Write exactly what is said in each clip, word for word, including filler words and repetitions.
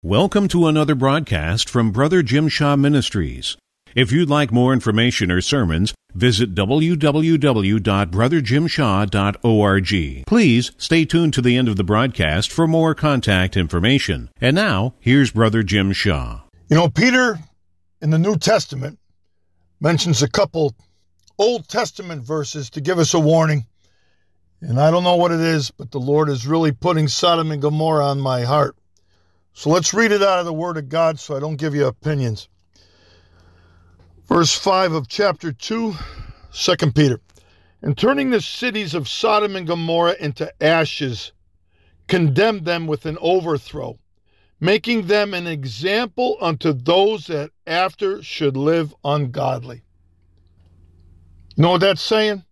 Welcome to another broadcast from Brother Jim Shaw Ministries. If you'd like more information or sermons, visit w w w dot brother jim shaw dot org. Please stay tuned to the end of the broadcast for more contact information. And now, here's Brother Jim Shaw. You know, Peter in the New Testament mentions a couple Old Testament verses to give us a warning. And I don't know what it is, but the Lord is really putting Sodom and Gomorrah on my heart. So let's read it out of the Word of God so I don't give you opinions. Verse five of chapter two, Second Peter. And turning the cities of Sodom and Gomorrah into ashes, condemned them with an overthrow, making them an example unto those that after should live ungodly. You know what that's saying?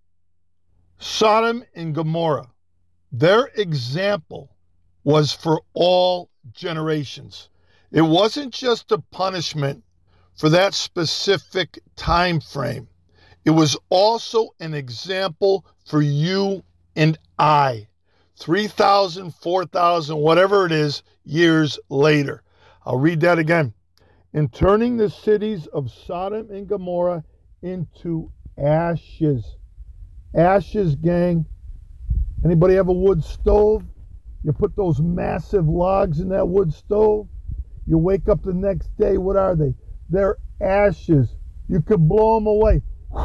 Sodom and Gomorrah, their example was for all generations. It wasn't just a punishment for that specific time frame. It was also an example for you and I, three thousand, four thousand, whatever it is, years later. I'll read that again. And turning the cities of Sodom and Gomorrah into ashes. Ashes, gang. Anybody have a wood stove? You put those massive logs in that wood stove. You wake up the next day, what are they? They're ashes. You could blow them away.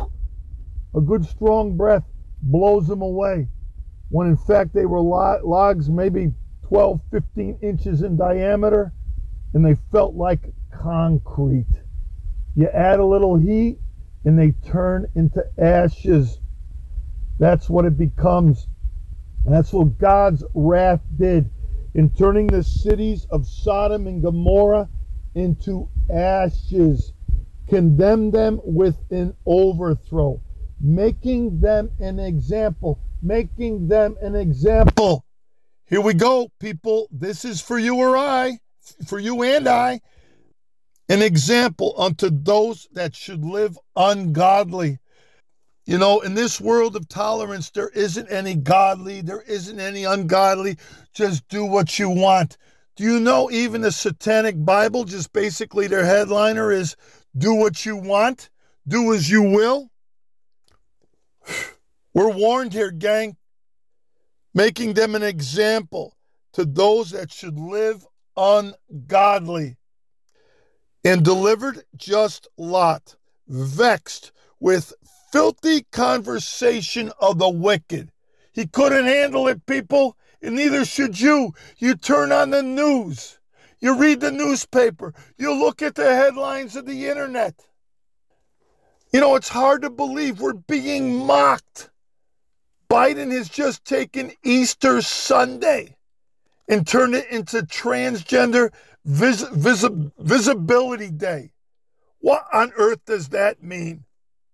A good strong breath blows them away. When in fact they were logs maybe twelve, fifteen inches in diameter, and they felt like concrete. You add a little heat, and they turn into ashes. That's what it becomes. And that's what God's wrath did in turning the cities of Sodom and Gomorrah into ashes, condemned them with an overthrow, making them an example, making them an example. Here we go, people. This is for you or I, for you and I, an example unto those that should live ungodly. You know, in this world of tolerance, there isn't any godly, there isn't any ungodly. Just do what you want. Do you know even the Satanic Bible, just basically their headliner is, do what you want, do as you will? We're warned here, gang. Making them an example to those that should live ungodly. And delivered just Lot, vexed with filthy conversation of the wicked. He couldn't handle it, people, and neither should you. You turn on the news. You read the newspaper. You look at the headlines of the internet. You know, it's hard to believe we're being mocked. Biden has just taken Easter Sunday and turned it into Transgender vis- vis- Visibility Day. What on earth does that mean?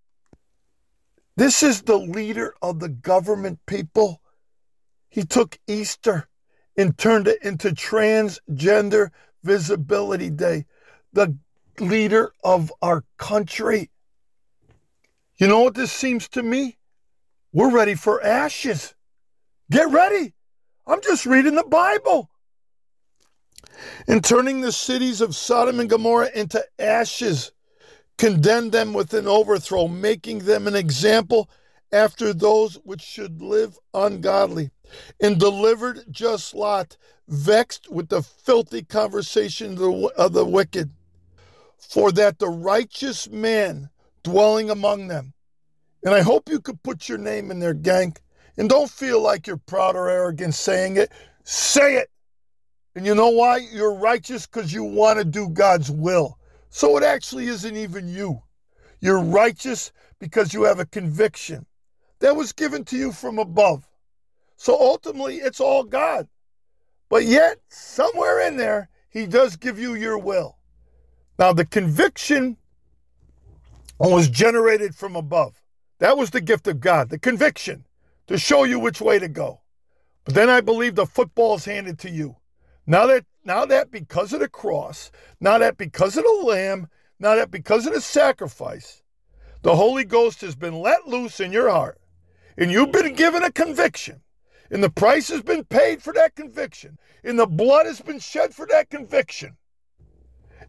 This is the leader of the government, people. He took Easter and turned it into Transgender Visibility Day. The leader of our country. You know what this seems to me? We're ready for ashes. Get ready. I'm just reading the Bible. And turning the cities of Sodom and Gomorrah into ashes, condemned them with an overthrow, making them an example after those which should live ungodly, and delivered just Lot, vexed with the filthy conversation of the, of the wicked, for that the righteous man dwelling among them. And I hope you could put your name in there, gang, and don't feel like you're proud or arrogant saying it. Say it. And you know why? You're righteous because you want to do God's will. So it actually isn't even you. You're righteous because you have a conviction that was given to you from above. So ultimately, it's all God. But yet, somewhere in there, he does give you your will. Now, the conviction was generated from above. That was the gift of God, the conviction, to show you which way to go. But then I believe the football's handed to you. Now that Now that because of the cross, now that because of the lamb, now that because of the sacrifice, the Holy Ghost has been let loose in your heart, and you've been given a conviction, and the price has been paid for that conviction, and the blood has been shed for that conviction.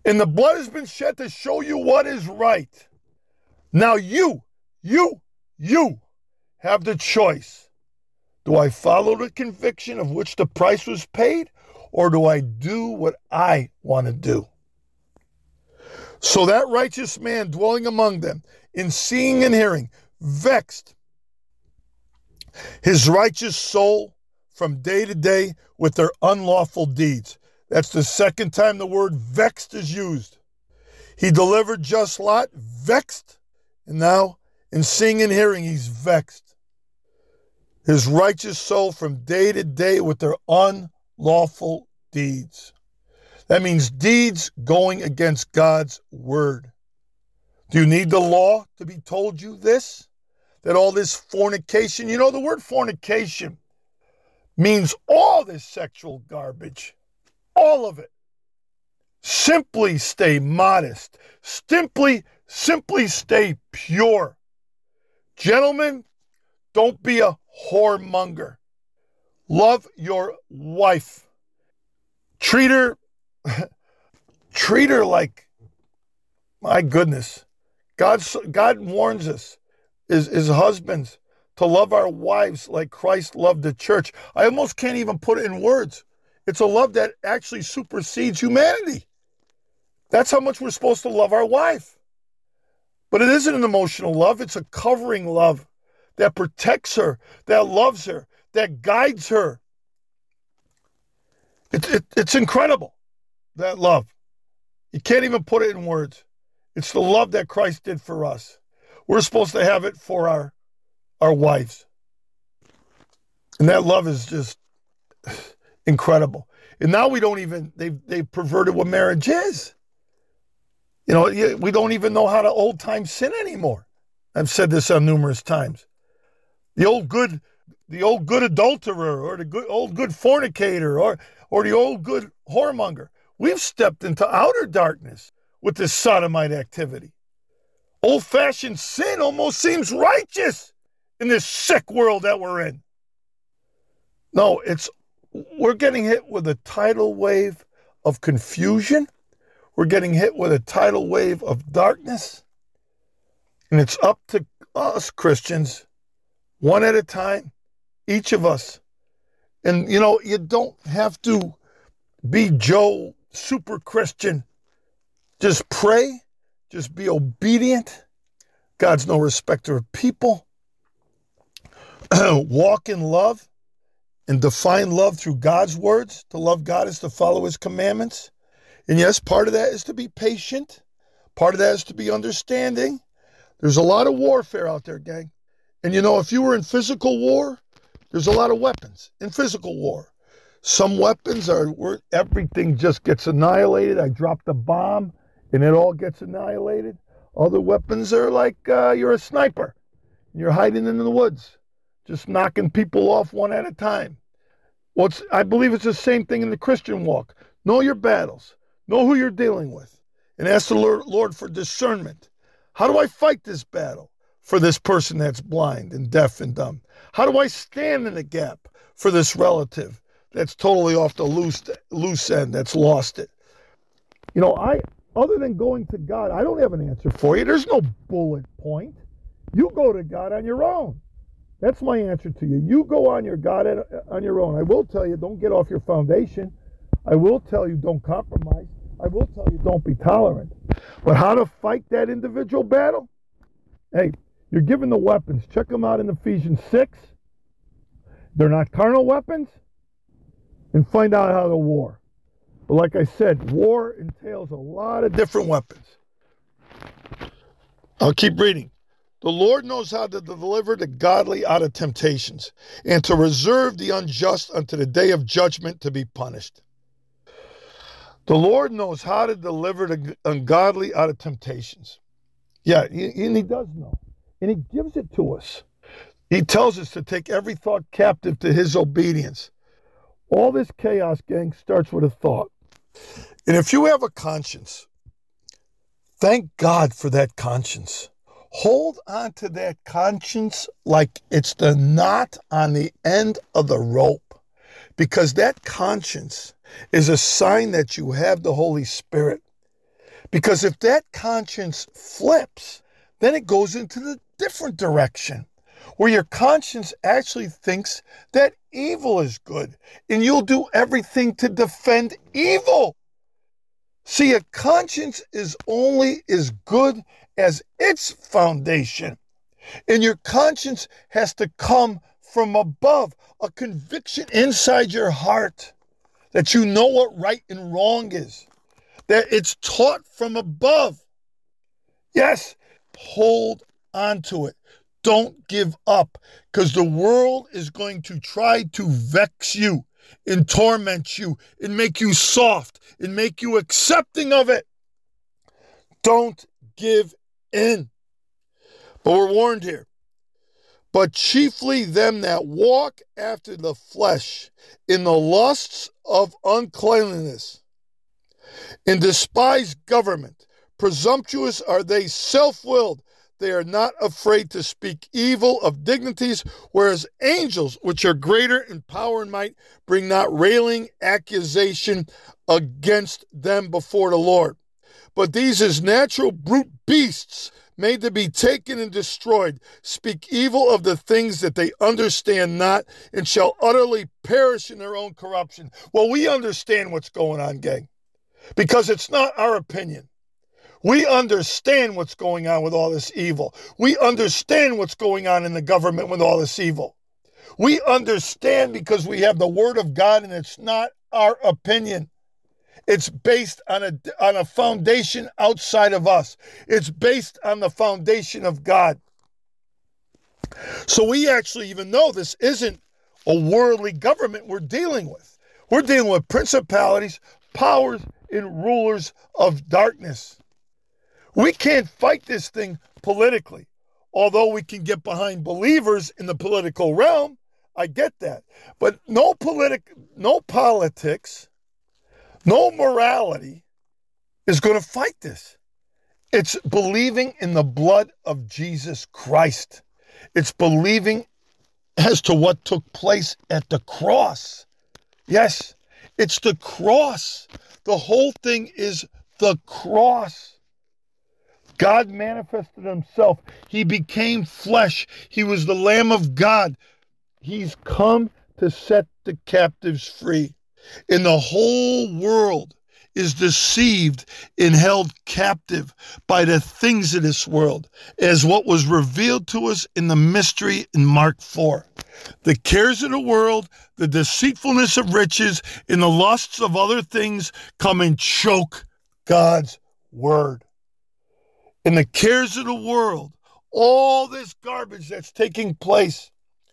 And the blood has been shed to show you what is right. Now you, you, you have the choice. Do I follow the conviction of which the price was paid, or do I do what I want to do? So that righteous man dwelling among them, in seeing and hearing, vexed his righteous soul from day to day with their unlawful deeds. That's the second time the word vexed is used. He delivered just Lot, vexed, and now in seeing and hearing, he's vexed. His righteous soul from day to day with their unlawful deeds. That means deeds going against God's word. Do you need the law to be told you this? That all this fornication, you know, the word fornication means all this sexual garbage, all of it. Simply stay modest. Simply, simply stay pure. Gentlemen, don't be a whoremonger. Love your wife. Treat her, treat her like, my goodness. God, God warns us, as, as husbands, to love our wives like Christ loved the church. I almost can't even put it in words. It's a love that actually supersedes humanity. That's how much we're supposed to love our wife. But it isn't an emotional love. It's a covering love that protects her, that loves her, that guides her. It, it, it's incredible, that love. You can't even put it in words. It's the love that Christ did for us. We're supposed to have it for our, our wives. And that love is just incredible. And now we don't even, they've, they've perverted what marriage is. You know, we don't even know how to old-time sin anymore. I've said this on numerous times. The old good, the old good adulterer, or the good, old good fornicator, or, or the old good whoremonger. We've stepped into outer darkness with this sodomite activity. Old-fashioned sin almost seems righteous in this sick world that we're in. No, it's, we're getting hit with a tidal wave of confusion. We're getting hit with a tidal wave of darkness. And it's up to us, Christians, one at a time, each of us. And, you know, you don't have to be Joe, super Christian. Just pray. Just be obedient. God's no respecter of people. Walk in love and define love through God's words. To love God is to follow his commandments. And yes, part of that is to be patient. Part of that is to be understanding. There's a lot of warfare out there, gang. And you know, if you were in physical war, there's a lot of weapons in physical war. Some weapons are where everything just gets annihilated. I dropped a bomb and it all gets annihilated. Other weapons are like uh, you're a sniper. You're hiding in the woods, just knocking people off one at a time. Well, it's, I believe it's the same thing in the Christian walk. Know your battles. Know who you're dealing with. And ask the Lord, Lord for discernment. How do I fight this battle for this person that's blind and deaf and dumb? How do I stand in the gap for this relative that's totally off the loose, loose end, that's lost it? You know, I, other than going to God, I don't have an answer for you. There's no bullet point. You go to God on your own. That's my answer to you. You go on your God on your own. I will tell you, don't get off your foundation. I will tell you, don't compromise. I will tell you, don't be tolerant. But how to fight that individual battle? Hey, you're given the weapons. Check them out in Ephesians six. They're not carnal weapons. And find out how to war. But like I said, war entails a lot of different weapons. I'll keep reading. The Lord knows how to deliver the godly out of temptations, and to reserve the unjust unto the day of judgment to be punished. The Lord knows how to deliver the ungodly out of temptations. Yeah, and he does know. And he gives it to us. He tells us to take every thought captive to his obedience. All this chaos, gang, starts with a thought. And if you have a conscience, thank God for that conscience. Hold on to that conscience like it's the knot on the end of the rope. Because that conscience is a sign that you have the Holy Spirit. Because if that conscience flips, then it goes into the different direction, where your conscience actually thinks that evil is good, and you'll do everything to defend evil. See, a conscience is only as good as its foundation, and your conscience has to come from above, a conviction inside your heart that you know what right and wrong is, that it's taught from above. Yes, hold on to it. Don't give up, because the world is going to try to vex you and torment you and make you soft and make you accepting of it. Don't give in. But we're warned here. But chiefly them that walk after the flesh in the lusts of uncleanliness, and despise government. Presumptuous are they, self-willed. They are not afraid to speak evil of dignities, whereas angels, which are greater in power and might, bring not railing accusation against them before the Lord. But these as natural brute beasts, made to be taken and destroyed, speak evil of the things that they understand not, and shall utterly perish in their own corruption. Well, we understand what's going on, gang, because it's not our opinion. We understand what's going on with all this evil. We understand what's going on in the government with all this evil. We understand because we have the Word of God, and it's not our opinion. It's based on a, on a foundation outside of us. It's based on the foundation of God. So we actually even know this isn't a worldly government we're dealing with. We're dealing with principalities, powers, and rulers of darkness. We can't fight this thing politically, although we can get behind believers in the political realm. I get that. But no politic, no politics, no morality is going to fight this. It's believing in the blood of Jesus Christ. It's believing as to what took place at the cross. Yes, it's the cross. The whole thing is the cross. God manifested himself. He became flesh. He was the Lamb of God. He's come to set the captives free. And the whole world is deceived and held captive by the things of this world, as what was revealed to us in the mystery in Mark four. The cares of the world, the deceitfulness of riches, and the lusts of other things come and choke God's word. And the cares of the world, all this garbage that's taking place,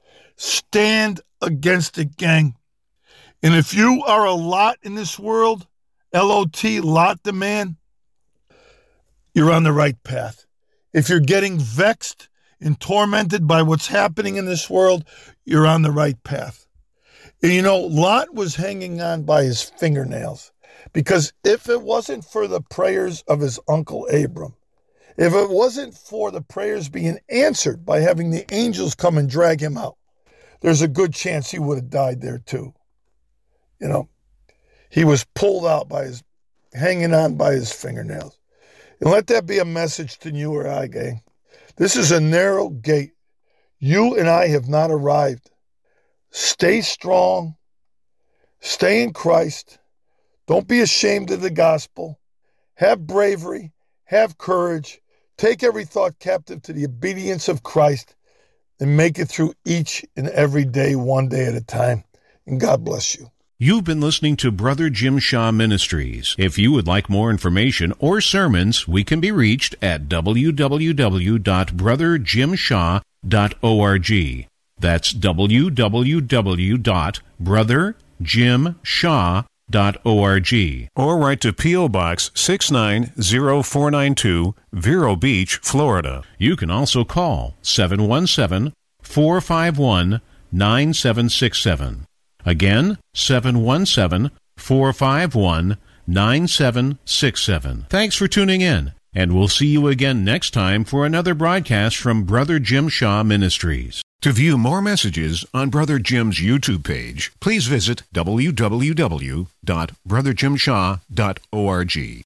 stand against it, gang. And if you are a lot in this world, L O T, lot the man, you're on the right path. If you're getting vexed and tormented by what's happening in this world, you're on the right path. And you know, Lot was hanging on by his fingernails, because if it wasn't for the prayers of his uncle Abram, if it wasn't for the prayers being answered by having the angels come and drag him out, there's a good chance he would have died there too. You know, he was pulled out by his, hanging on by his fingernails. And let that be a message to you or I, gang. This is a narrow gate. You and I have not arrived. Stay strong. Stay in Christ. Don't be ashamed of the gospel. Have bravery. Have courage. Take every thought captive to the obedience of Christ, and make it through each and every day, one day at a time. And God bless you. You've been listening to Brother Jim Shaw Ministries. If you would like more information or sermons, we can be reached at w w w dot brother jim shaw dot org. That's w w w dot brother jim shaw dot org. Or write to P O. Box six nine zero four nine two, Vero Beach, Florida. You can also call seven one seven, four five one, nine seven six seven. Again, seven one seven, four five one, nine seven six seven. Thanks for tuning in, and we'll see you again next time for another broadcast from Brother Jim Shaw Ministries. To view more messages on Brother Jim's YouTube page, please visit w w w dot brother jim shaw dot org.